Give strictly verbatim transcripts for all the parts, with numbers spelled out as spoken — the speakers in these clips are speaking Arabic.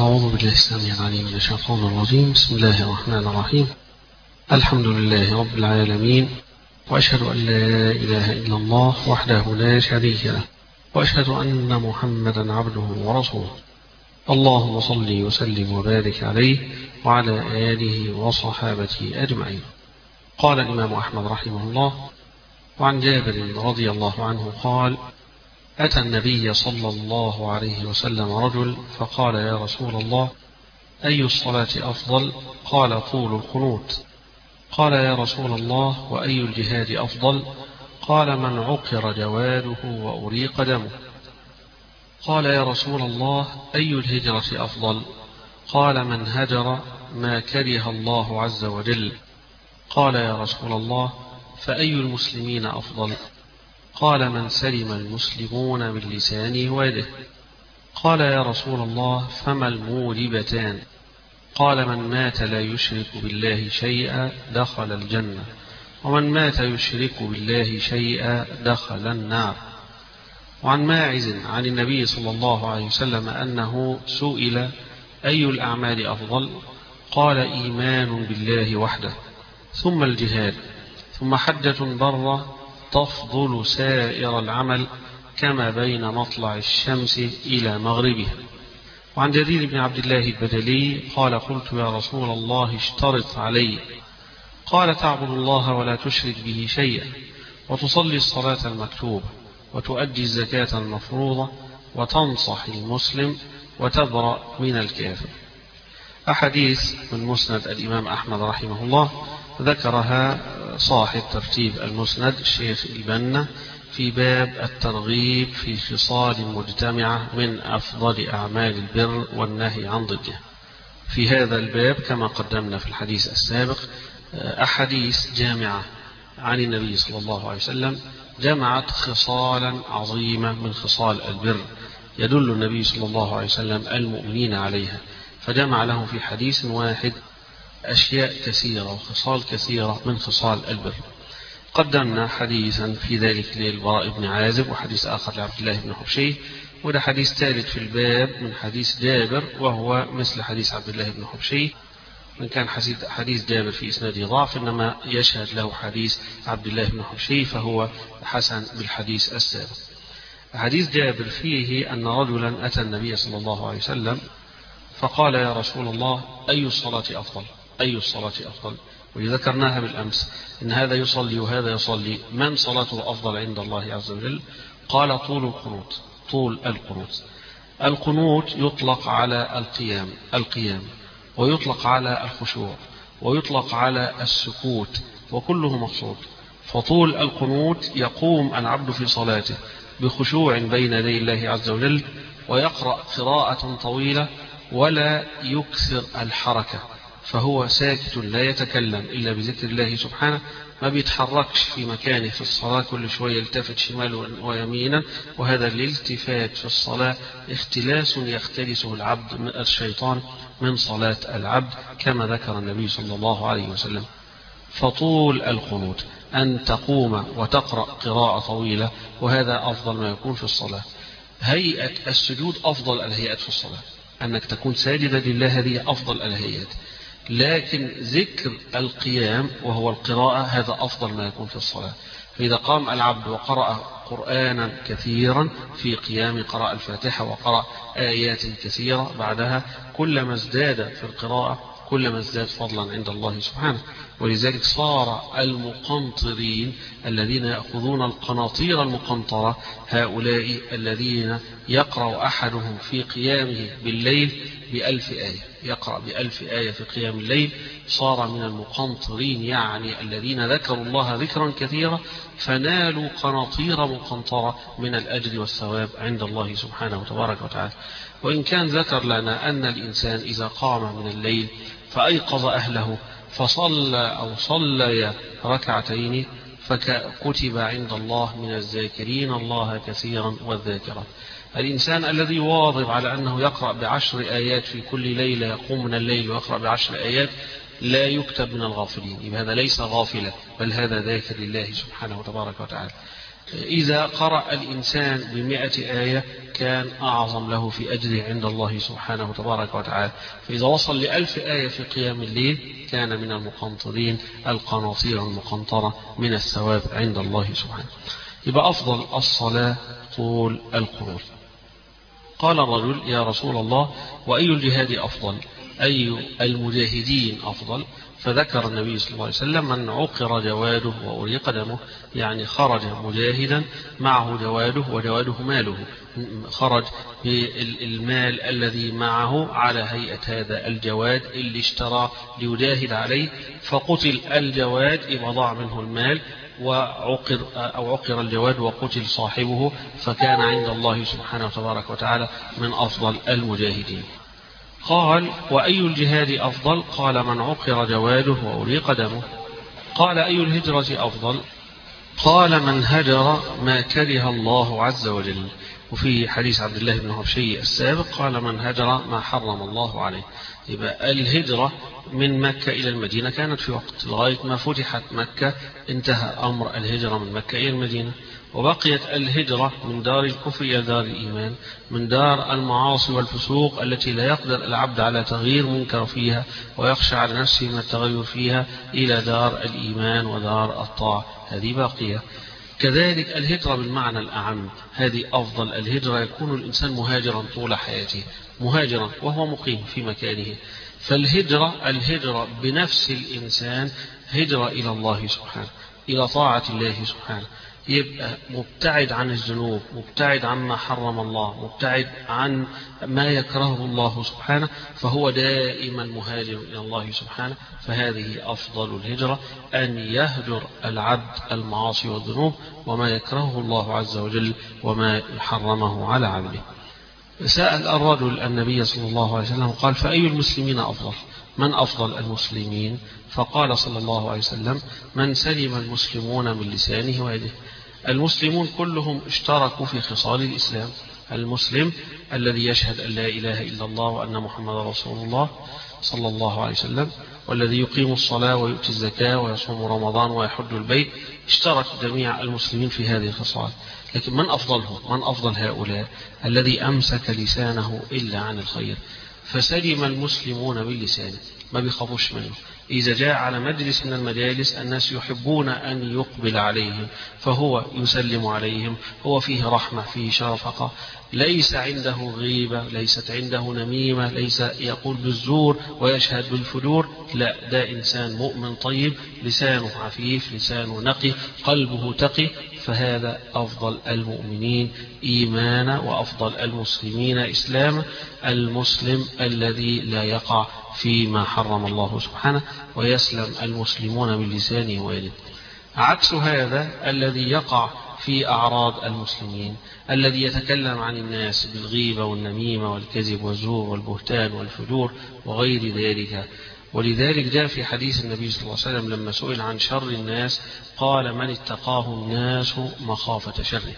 أعوذ بالله السميع العليم من الشيطان الرجيم. بسم الله الرحمن الرحيم. الحمد لله رب العالمين، وأشهد أن لا إله إلا الله وحده لا شريك له، وأشهد أن محمدا عبده ورسوله. اللهم صل وسلم وبارك عليه وعلى آله وصحابته أجمعين. قال الإمام أحمد رحمه الله: وعن جابر رضي الله عنه قال: أتى النبي صلى الله عليه وسلم رجل فقال: يا رسول الله، أي الصلاة أفضل؟ قال: طول القنوت. قال: يا رسول الله، وأي الجهاد أفضل؟ قال: من عقر جواده وأريق دمه. قال: يا رسول الله، أي الهجرة أفضل؟ قال: من هجر ما كره الله عز وجل. قال: يا رسول الله، فأي المسلمين أفضل؟ قال: من سلم المسلمون من لسانه ويده. قال: يا رسول الله، فما الموجبتان؟ قال: من مات لا يشرك بالله شيئا دخل الجنة، ومن مات يشرك بالله شيئا دخل النار. وعن ماعز عن النبي صلى الله عليه وسلم أنه سئل: أي الأعمال أفضل؟ قال: إيمان بالله وحده، ثم الجهاد، ثم حجة برة تفضل سائر العمل كما بين مطلع الشمس إلى مغربها. وعن جرير بن عبد الله البجلي قال: قلت: يا رسول الله، اشترط علي. قال: تعبد الله ولا تشرك به شيئا، وتصلي الصلاة المكتوبة، وتؤدي الزكاة المفروضة، وتنصح المسلم، وتبرأ من الكافر. أحاديث من مسند الإمام أحمد رحمه الله ذكرها صاحب ترتيب المسند الشيخ البنا في باب الترغيب في خصال مجتمعة من أفضل أعمال البر والنهي عن ضده. في هذا الباب كما قدمنا في الحديث السابق أحاديث جامعة عن النبي صلى الله عليه وسلم جمعت خصالا عظيمة من خصال البر يدل النبي صلى الله عليه وسلم المؤمنين عليها، فجمع لهم في حديث واحد أشياء كثيرة وخصال كثيرة من خصال البر. قدمنا حديثا في ذلك للبراء بن عازب، وحديث آخر لعبد الله بن حبشي، وده حديث ثالث في الباب من حديث جابر وهو مثل حديث عبد الله بن حبشي، وإن كان حديث جابر في إسناده ضعف إنما يشهد له حديث عبد الله بن حبشي فهو حسن بالحديث السابق. حديث جابر فيه أن رجلا أتى النبي صلى الله عليه وسلم فقال: يا رسول الله، أي الصلاة أفضل؟ أي الصلاة أفضل؟ وذكرناها بالأمس إن هذا يصلي وهذا يصلي، من صلاته أفضل عند الله عز وجل؟ قال: طول القنوت. طول القنوت. القنوت يطلق على القيام القيام ويطلق على الخشوع ويطلق على السكوت، وكله مقصود. فطول القنوت يقوم العبد في صلاته بخشوع بين يدي الله عز وجل، ويقرأ قراءة طويلة ولا يكثر الحركة، فهو ساكت لا يتكلم إلا بذكر الله سبحانه، ما بيتحركش في مكانه في الصلاة، كل شوية يلتفت شمالا ويمينا، وهذا الالتفات في الصلاة اختلاس يختلسه العبد من الشيطان من صلاة العبد كما ذكر النبي صلى الله عليه وسلم. فطول القنوت أن تقوم وتقرأ قراءة طويلة، وهذا أفضل ما يكون في الصلاة. هيئة السجود أفضل الهيئات في الصلاة، أنك تكون ساجدا لله هذه أفضل الهيئات، لكن ذكر القيام وهو القراءة هذا أفضل ما يكون في الصلاة. فإذا قام العبد وقرأ قرآنا كثيرا في قيام، قرأ الفاتحة وقرأ آيات كثيرة بعدها، كلما ازداد في القراءة كلما ازداد فضلا عند الله سبحانه. ولذلك صار المقنطرين الذين يأخذون القناطير المقنطرة هؤلاء الذين يقرأ أحدهم في قيامه بالليل بألف آية، يقرأ بألف آية في قيام الليل، صار من المقنطرين، يعني الذين ذكروا الله ذكرا كثيرا فنالوا قناطير مقنطرة من الأجر والثواب عند الله سبحانه وتبارك وتعالى. وإن كان ذكر لنا أن الإنسان إذا قام من الليل فأيقظ أهله فصلى أو صلى ركعتين فكتب عند الله من الذاكرين الله كثيرا والذاكرات. الإنسان الذي يواظب على أنه يقرأ بعشر آيات في كل ليلة، يقوم من الليل ويقرأ بعشر آيات، لا يكتب من الغافلين، يبقى هذا ليس غافلا بل هذا ذاكر لله سبحانه وتبارك وتعالى. إذا قرأ الإنسان بمئة آية كان أعظم له في أجره عند الله سبحانه تبارك وتعالى. فإذا وصل لألف آية في قيام الليل كان من المقنطرين القناطير المقنطرة من الثواب عند الله سبحانه. يبقى أفضل الصلاة طول القنوت. قال الرجل: يا رسول الله، وأي الجهاد أفضل؟ أي المجاهدين أفضل؟ فذكر النبي صلى الله عليه وسلم: من عقر جواده وأريق دمه، يعني خرج مجاهدا معه جواده، وجواده ماله، خرج بالمال الذي معه على هيئة هذا الجواد اللي اشترى ليجاهد عليه، فقتل الجواد إذا ضاع منه المال، وعقر أو عقر الجواد وقتل صاحبه، فكان عند الله سبحانه وتبارك وتعالى من أفضل المجاهدين. قال: وأي الجهاد أفضل؟ قال: من عقر جواده وأريق دمه. قال: أي الهجرة أفضل؟ قال: من هجر ما كره الله عز وجل. وفي حديث عبد الله بن حبشي السابق قال: من هجر ما حرم الله عليه. يبقى الهجرة من مكة إلى المدينة كانت في وقت، لغاية ما فتحت مكة انتهى أمر الهجرة من مكة إلى المدينة، وبقيت الهجرة من دار الكفر إلى دار الإيمان، من دار المعاصي والفسوق التي لا يقدر العبد على تغيير منكر فيها ويخشى على نفسه من التغير فيها، إلى دار الإيمان ودار الطاعة، هذه باقية. كذلك الهجرة بالمعنى الأعم، هذه أفضل الهجرة، يكون الإنسان مهاجرا طول حياته، مهاجرا وهو مقيم في مكانه. فالهجرة الهجرة بنفس الإنسان هجرة إلى الله سبحانه، إلى طاعة الله سبحانه، يبقى مبتعد عن الذنوب، مبتعد عما حرم الله، مبتعد عن ما يكرهه الله سبحانه، فهو دائما مهاجر إلى الله سبحانه. فهذه أفضل الهجرة، أن يهجر العبد المعاصي والذنوب وما يكرهه الله عز وجل وما حرمه على عبده. سأل الرجل النبي صلى الله عليه وسلم قال: فأي المسلمين أفضل؟ من أفضل المسلمين؟ فقال صلى الله عليه وسلم: من سلم المسلمون من لسانه ويده. المسلمون كلهم اشتركوا في خصال الإسلام. المسلم الذي يشهد أن لا إله إلا الله وأن محمد رسول الله صلى الله عليه وسلم، والذي يقيم الصلاة ويؤتي الزكاة ويصوم رمضان ويحج البيت، اشترك جميع المسلمين في هذه الخصال. لكن من أفضلهم؟ من أفضل هؤلاء؟ الذي أمسك لسانه إلا عن الخير، فسلم المسلمون باللسان، ما بيخافوش منه. إذا جاء على مجلس من المجالس الناس يحبون أن يقبل عليهم، فهو يسلم عليهم، هو فيه رحمة، فيه شفقة، ليس عنده غيبة، ليست عنده نميمة، ليس يقول بالزور ويشهد بالفجور، لا، ده إنسان مؤمن طيب، لسانه عفيف، لسانه نقي، قلبه تقي، فهذا أفضل المؤمنين إيمانا وأفضل المسلمين إسلاما، المسلم الذي لا يقع فيما حرم الله سبحانه، ويسلم المسلمون من لسانه ويده. عكس هذا الذي يقع في أعراض المسلمين، الذي يتكلم عن الناس بالغيبة والنميمة والكذب والزور والبهتان والفجور وغير ذلك. ولذلك جاء في حديث النبي صلى الله عليه وسلم لما سئل عن شر الناس قال: من اتقاه الناس مخافة شره.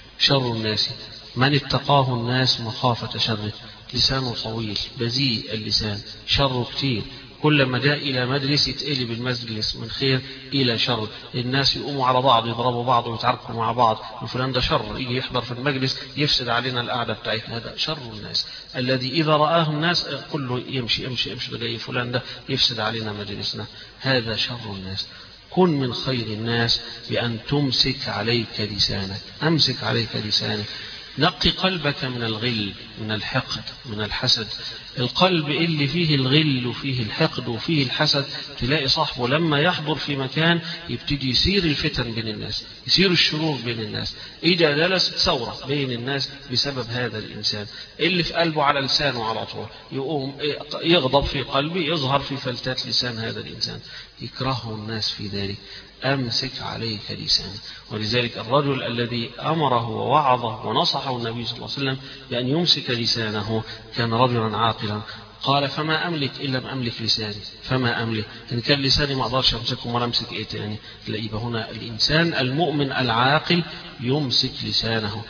شر الناس من اتقاه الناس مخافة شره. لسانه طويل، بذيء اللسان، شره كتير، كلما جاء إلى مجلس يتقلب المجلس من خير إلى شر، الناس يقوموا على بعض، يضربوا بعض ويتعاركوا مع بعض، وفلان ده شر، يجي يحضر في المجلس يفسد علينا القعدة بتاعتنا. هذا شر الناس الذي إذا رآه الناس كله يمشي يمشي يمشي، ده جاي فلان ده يفسد علينا مجلسنا، هذا شر الناس. كن من خير الناس بأن تمسك عليك لسانك، أمسك عليك لسانك، نقي قلبك من الغل، من الحقد، من الحسد. القلب اللي فيه الغل وفيه الحقد وفيه الحسد تلاقي صاحبه لما يحضر في مكان يبتدي يصير الفتن بين الناس، يصير الشرور بين الناس، إذا جلست ثورة بين الناس بسبب هذا الإنسان اللي في قلبه على لسانه على طول، يقوم يغضب في قلبه، يظهر في فلتات لسان هذا الإنسان، يكرهه الناس في ذلك. أمسك عليك لسانك. ولذلك الرجل الذي أمره ووعظه ونصحه النبي صلى الله عليه وسلم بأن يمسك لسانه كان رجلا عاقلا. قال: فما أملك إلا ما أملك لساني. فما أملك، إن كان لساني ما أقدرش أمسكه ولا أمسك إيه تاني. يبقى هنا الإنسان المؤمن العاقل يمسك لسانه،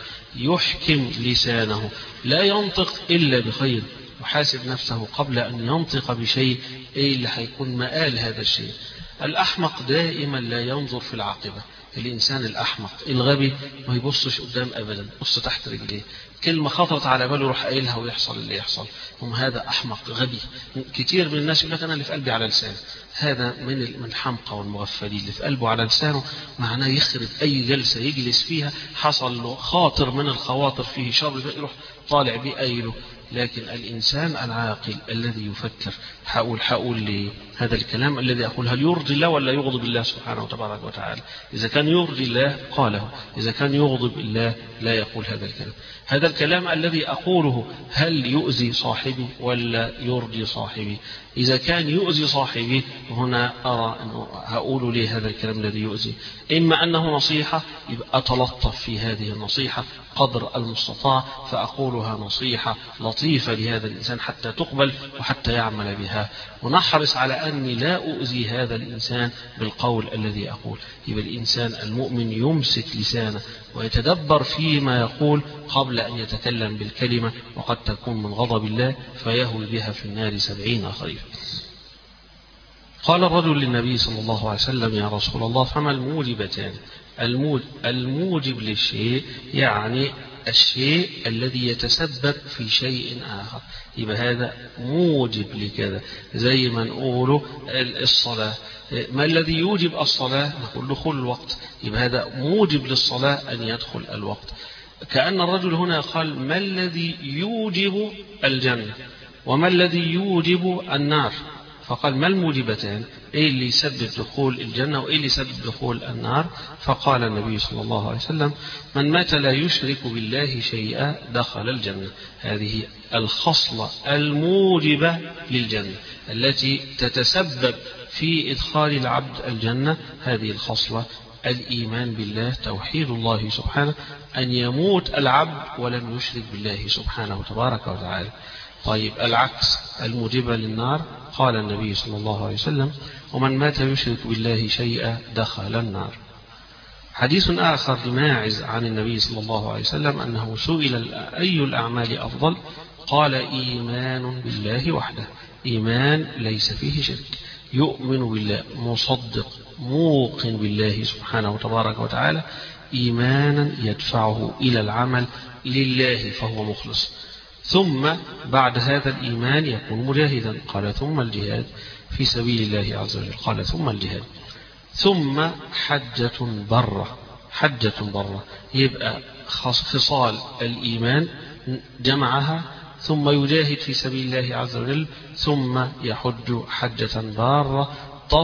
يحكم لسانه، لا ينطق إلا بخير، يحاسب نفسه قبل أن ينطق بشيء إيه اللي هيكون مآل هذا الشيء. الأحمق دائما لا ينظر في العاقبة، الإنسان الأحمق الغبي ما يبصش قدام أبدا، بص تحت رجليه، كلمة خطرت على باله يروح قايلها ويحصل اللي يحصل. هم هذا أحمق غبي. كتير من الناس يقول لك أنا اللي في قلبي على لساني، هذا من من الحمقى والمغفلين. اللي في قلبه على لسانه معناه يخرب أي جلسة يجلس فيها، حصل له خاطر من الخواطر فيه شر يروح طالع بيه قايله. لكن الإنسان العاقل الذي يفكر، حقول حقول لي هذا الكلام الذي أقول هل يرضي الله ولا يغضب الله سبحانه وتبارك وتعالى؟ إذا كان يرضي الله قاله، إذا كان يغضب الله لا يقول هذا الكلام. هذا الكلام الذي أقوله هل يؤذي صاحبي ولا يرضي صاحبي؟ إذا كان يؤذي صاحبي هنا أرى أنه هقول لي هذا الكلام الذي يؤذي، إما أنه نصيحة يبقى أتلطف في هذه النصيحة قدر المستطاع، فأقولها نصيحة لطيفة لهذا الإنسان حتى تقبل وحتى يعمل بها، ونحرص على أني لا أؤذي هذا الإنسان بالقول الذي أقول. يبقى الإنسان المؤمن يمسك لسانه ويتدبر فيما يقول قبل أن يتكلم بالكلمة، وقد تكون من غضب الله فيهوي بها في النار سبعين خريفا. قال الرجل للنبي صلى الله عليه وسلم يا رسول الله فما الموجبتان؟ الموجب للشيء يعني الشيء الذي يتسبب في شيء آخر، يبقى هذا موجب لكذا. زي ما نقوله الصلاة، ما الذي يوجب الصلاة؟ نقول دخول الوقت، يبقى هذا موجب للصلاة أن يدخل الوقت. كأن الرجل هنا قال ما الذي يوجب الجنة وما الذي يوجب النار، فقال ما الموجبتان؟ إيه اللي يسبب دخول الجنة وإيه اللي يسبب دخول النار؟ فقال النبي صلى الله عليه وسلم من مات لا يشرك بالله شيئا دخل الجنة. هذه الخصلة الموجبة للجنة التي تتسبب في إدخال العبد الجنة، هذه الخصلة الإيمان بالله، توحيد الله سبحانه، أن يموت العبد ولم يشرك بالله سبحانه تبارك وتعالى. طيب العكس الموجبة للنار، قال النبي صلى الله عليه وسلم ومن مات يشرك بالله شيئا دخل النار. حديث آخر لماعز عن النبي صلى الله عليه وسلم أنه سئل أي الأعمال أفضل؟ قال إيمان بالله وحده، إيمان ليس فيه شرك، يؤمن بالله مصدق موقن بالله سبحانه تبارك وتعالى إيمانا يدفعه إلى العمل لله فهو مخلص. ثم بعد هذا الإيمان يكون مجاهدا، قال ثم الجهاد في سبيل الله عز وجل، قال ثم الجهاد، ثم حجة برة. حجة برة يبقى خصال الإيمان جمعها، ثم يجاهد في سبيل الله عز وجل، ثم يحج حجة بارة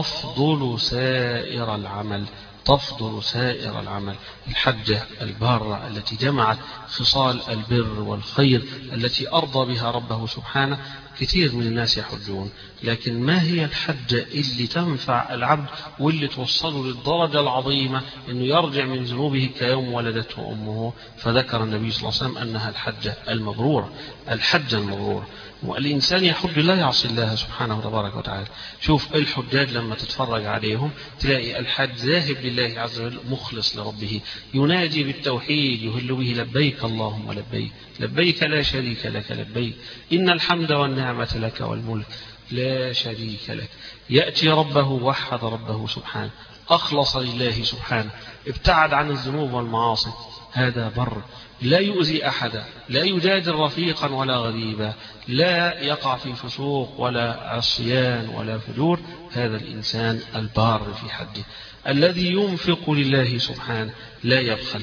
تفضل سائر العمل، تفضل سائر العمل. الحجة البارة التي جمعت خصال البر والخير التي أرضى بها ربه سبحانه. كثير من الناس يحجون، لكن ما هي الحجة اللي تنفع العبد واللي توصله للدرجة العظيمة أنه يرجع من ذنوبه كيوم ولدته أمه؟ فذكر النبي صلى الله عليه وسلم أنها الحجة المبرورة. الحجة المبرورة والإنسان يحج لا يعصي الله سبحانه تبارك وتعالى. شوف الحجاج لما تتفرج عليهم تلاقي الحج ذاهب لله عز وجل مخلص لربه، ينادي بالتوحيد يهل به لبيك اللهم لبيك، لبيك لا شريك لك لبيك، إن الحمد والنعمة لك والملك لا شريك لك. يأتي ربه وحد ربه سبحانه، أخلص لله سبحانه، ابتعد عن الذنوب والمعاصي، هذا بر، لا يؤذي أحدا، لا يجادل رفيقا ولا غريبا، لا يقع في فسوق ولا عصيان ولا فجور. هذا الإنسان البار في حده الذي ينفق لله سبحانه لا يبخل.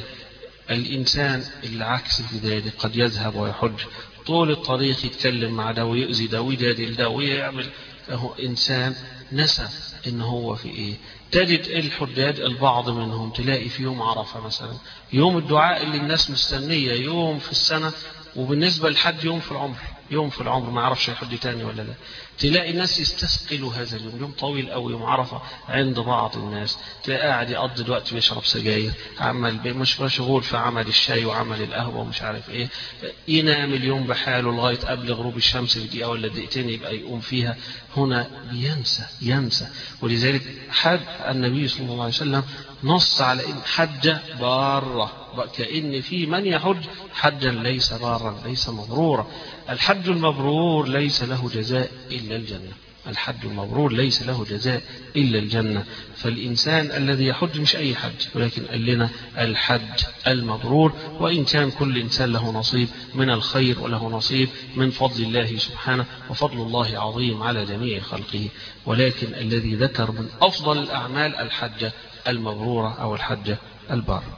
الإنسان العكس في ذلك قد يذهب ويحج طول الطريق يتكلم مع ده ويؤذي ده ويجادل ده ويعمل، هو إنسان نسى إن هو في إيه. تجد الحجاج البعض منهم تلاقي في يوم عرفة مثلا، يوم الدعاء اللي الناس مستنية يوم في السنة، وبالنسبة للحج يوم في العمر، يوم في العمر ما يعرفش يحج تاني ولا لا. تلاقي الناس يستثقلوا هذا اليوم، يوم طويل أو يوم عرفة عند بعض الناس، تلاقي قاعد يقضي الوقت بيشرب سجاير، عمل مش مشغول في عمل الشاي وعمل القهوة ومش عارف ايه، ينام اليوم بحاله لغاية قبل غروب الشمس بدقيقة ولا دقيقتين يبقى يقوم فيها. هنا ينسى ينسى ولذلك حج النبي صلى الله عليه وسلم نص على إن حجة بارة، كأن في من يحج حجا ليس بارا ليس مبرورا. الحج المبرور ليس له جزاء إلا الجنة. الحج المبرور ليس له جزاء إلا الجنة. فالإنسان الذي يحج مش أي حج، ولكن قال لنا الحج المبرور، وإن كان كل إنسان له نصيب من الخير وله نصيب من فضل الله سبحانه، وفضل الله عظيم على جميع خلقه، ولكن الذي ذكر من أفضل الأعمال الحجة المبرورة أو الحجة البارة.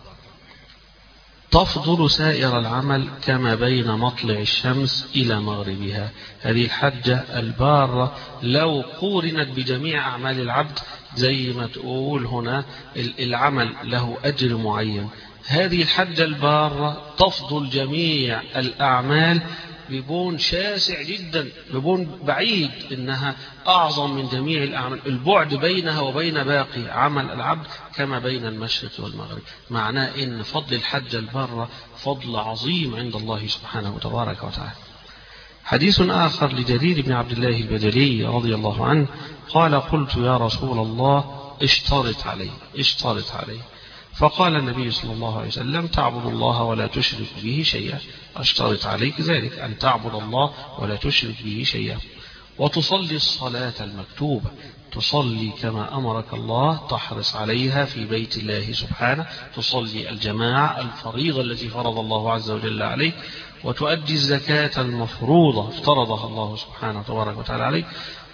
تفضل سائر العمل كما بين مطلع الشمس إلى مغربها. هذه الحجة البارة لو قورنت بجميع أعمال العبد، زي ما تقول هنا العمل له أجر معين، هذه الحجة البارة تفضل جميع الأعمال ببون شاسع جدا، ببون بعيد، إنها أعظم من جميع الأعمال. البعد بينها وبين باقي عمل العبد كما بين المشرق والمغرب. معناه إن فضل الحجة البارة فضل عظيم عند الله سبحانه وتبارك وتعالى. حديث آخر لجرير بن عبد الله البجلي رضي الله عنه قال: قلت يا رسول الله اشترط علي اشترط علي فقال النبي صلى الله عليه وسلم: تعبد الله ولا تشرك به شيئا. اشترط عليك ذلك، أن تعبد الله ولا تشرك به شيئا، وتصلي الصلاة المكتوبة، تصلي كما أمرك الله، تحرص عليها في بيت الله سبحانه، تصلي الجماعة الفريضة التي فرض الله عز وجل عليك، وتؤدي الزكاة المفروضة افترضها الله سبحانه وتبارك وتعالى عليك،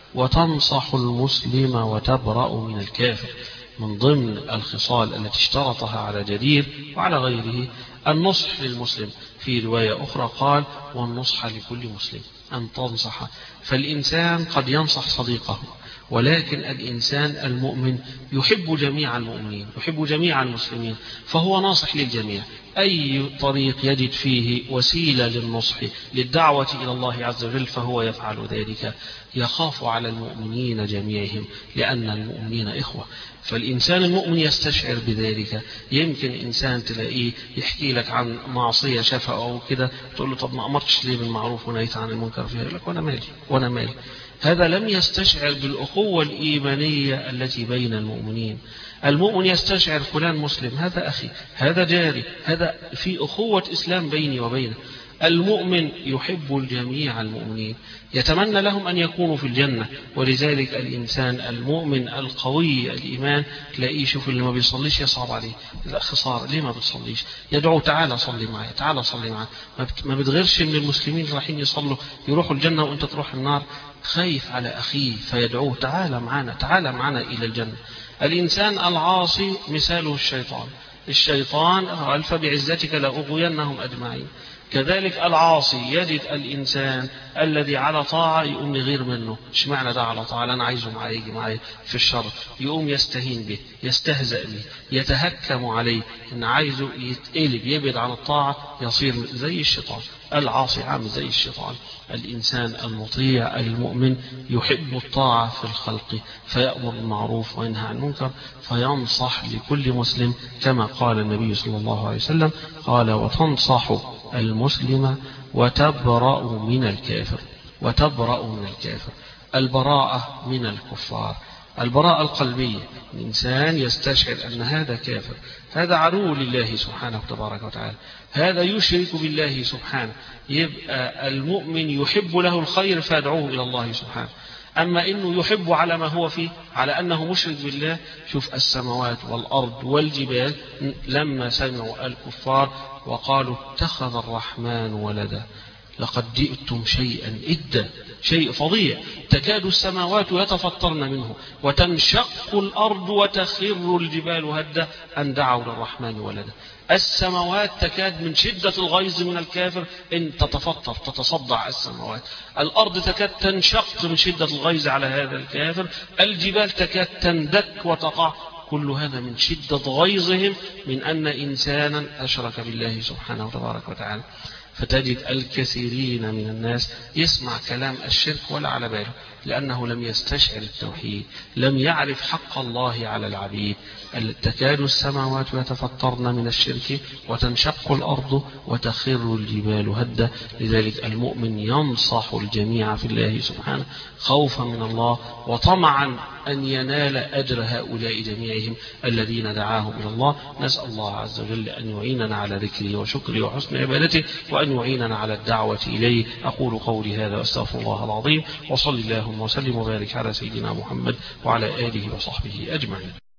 وتنصح المسلم وتبرأ من الكافر. من ضمن الخصال التي اشترطها على جرير وعلى غيره النصح للمسلم. في رواية أخرى قال: والنصح لكل مسلم، أن تنصح. فالإنسان قد ينصح صديقه، ولكن الإنسان المؤمن يحب جميع المؤمنين، يحب جميع المسلمين، فهو ناصح للجميع. أي طريق يجد فيه وسيلة للنصح للدعوة إلى الله عز وجل فهو يفعل ذلك. يخاف على المؤمنين جميعهم، لأن المؤمنين إخوة. فالإنسان المؤمن يستشعر بذلك. يمكن إنسان تلاقيه يحكي لك عن معصية شافها أو كده، تقول له: طب ما أمرتش ليه بالمعروف ونهيت عن المنكر فيها؟ يقول لك: وأنا مالي وأنا مالي. هذا لم يستشعر بالأخوة الإيمانية التي بين المؤمنين. المؤمن يستشعر فلان مسلم، هذا أخي، هذا جاري، هذا في أخوة إسلام بيني وبينه. المؤمن يحب الجميع المؤمنين، يتمنى لهم أن يكونوا في الجنة. ولذلك الإنسان المؤمن القوي الإيمان تلاقيه شوف اللي ما بيصليش يصعب عليه، لا خسارة، ليه ما بتصليش؟ يدعو: تعالى صلي معي، تعالى صلي معي. ما بتغيرش من المسلمين رايحين يصلوا يروحوا الجنة وأنت تروح النار. خايف على أخيه فيدعوه: تعالى معنا، تعالى معنا إلى الجنة. الإنسان العاصي مثاله الشيطان. الشيطان قال: فبعزتك لأغوينهم أجمعين. كذلك العاصي يجد الإنسان الذي على طاعة يقوم يغير منه. ايش معنى ده على طاعة؟ أنا عايزه معي يجي معي في الشر، يقوم يستهين به، يستهزأ به، يتهكم عليه، إن عايزه يتقلب يبعد عن الطاعة، يصير زي الشيطان. العاصي عامل زي الشيطان. الإنسان المطيع المؤمن يحب الطاعة في الخلق، فيأمر بالمعروف وينهى عن المنكر، فينصح لكل مسلم كما قال النبي صلى الله عليه وسلم قال: وتنصح المسلم وتبرأ من الكافر. وتبرأ من الكافر، البراءة من الكفار، البراءة القلبية. الإنسان يستشعر أن هذا كافر، هذا عدو لله سبحانه وتبارك وتعالى، هذا يشرك بالله سبحانه. يبقى المؤمن يحب له الخير فيدعوه إلى الله سبحانه. أما إنه يحب على ما هو فيه، على أنه مشرك بالله. شوف السماوات والأرض والجبال لما سمعوا الكفار وقالوا: اتخذ الرحمن ولدا لقد جئتم شيئا إدا، شيء فظيع. تكاد السماوات يتفطرن منه وتنشق الأرض وتخر الجبال هدا أن دعوا للرحمن ولدا. السماوات تكاد من شدة الغيظ من الكافر أن تتفطر تتصدع السماوات. الأرض تكاد تنشق من شدة الغيظ على هذا الكافر. الجبال تكاد تندك وتقع. كل هذا من شدة غيظهم من أن إنسانا أشرك بالله سبحانه وتبارك وتعالى. فتجد الكثيرين من الناس يسمع كلام الشرك ولا على باله، لأنه لم يستشعر التوحيد، لم يعرف حق الله على العبيد. تكاد السماوات يتفطرن من الشرك وتنشق الأرض وتخر الجبال هدا. لذلك المؤمن ينصح الجميع في الله سبحانه خوفا من الله وطمعا أن ينال أجر هؤلاء جميعهم الذين دعاهم إلى الله. نسأل الله عز وجل أن يعيننا على ذكره وشكره وحسن عبادته، وأن يعيننا على الدعوة إليه. أقول قولي هذا وأستغفر الله العظيم، وصل الله اللهم وسلم وبارك على سيدنا محمد وعلى آله وصحبه أجمعين.